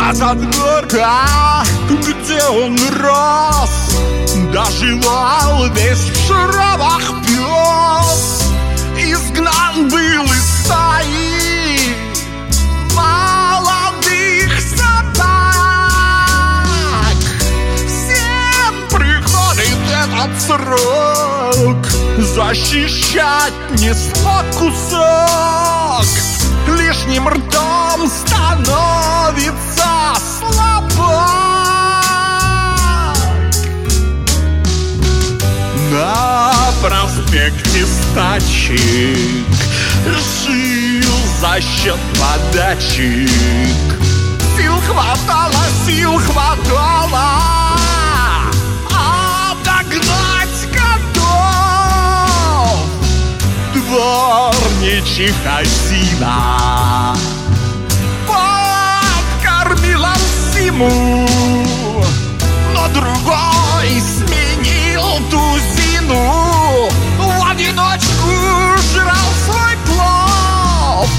задворка, где он рос, доживал весь в шрамах пес. Изгнан был из стаи молодых собак. Всем приходит этот срок, защищать не смог кусок. Лишним ртом становится слабак. На проспекте стачек жил за счет подачек. Сил хватало, а догнать готов дворничиха Зина. Подкормила Симу, но другой сменил тузину. В одиночку жрал свой плов.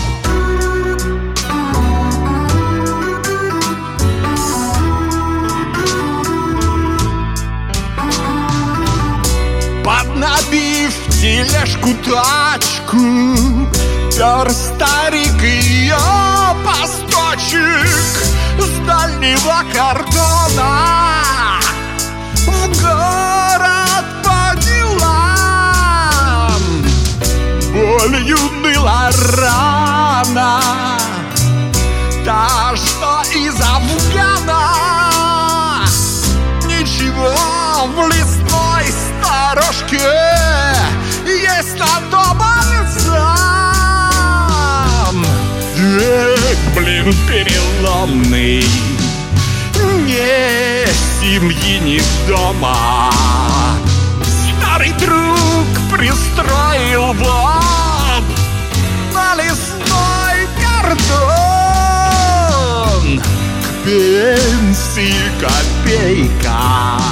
Поднабив тележку тачку, пер старик ее посточек с дальнего кордона в город по делам. Болью ныла рана, та, что из Афгана. Ничего в лесной сторожке есть на то бальзам. Век, блин, переломный, ни семьи, ни дома. Старый друг пристроил вот на лесной кордон. К пенсии копейка,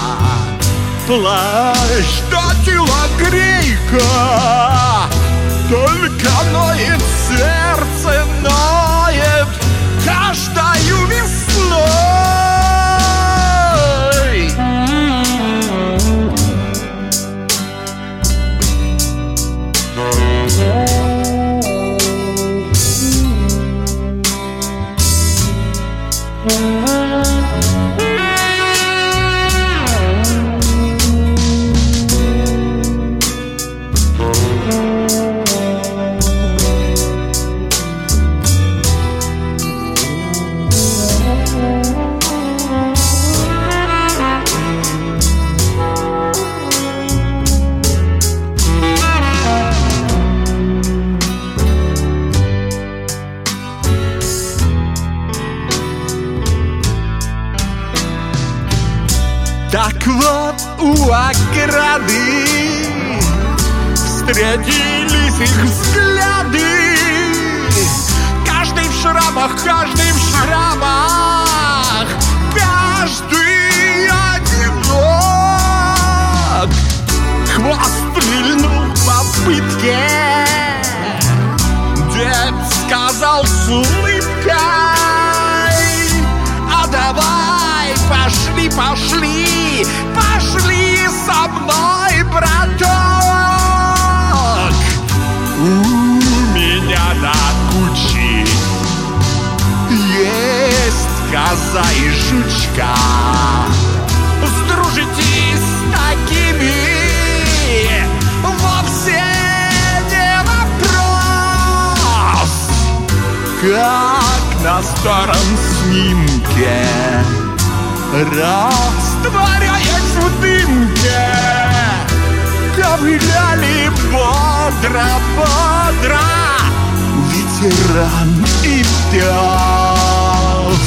плащ до телогрейка. Только ноет сердце, ноет каждою весной. Так вот у ограды встретились их взгляды. Каждый в шрамах, каждый в шрамах, каждый одинок. Хвост стрельнул в попытке, дед сказал с улыбкой: а давай, пошли, пошли, пошли со мной, браток. У меня до кучи есть коза и жучка. Сдружитесь с такими вовсе не вопрос. Как на старом снимке, растворяясь в дымке, ковыляли бодро-бодро ветеран и пес.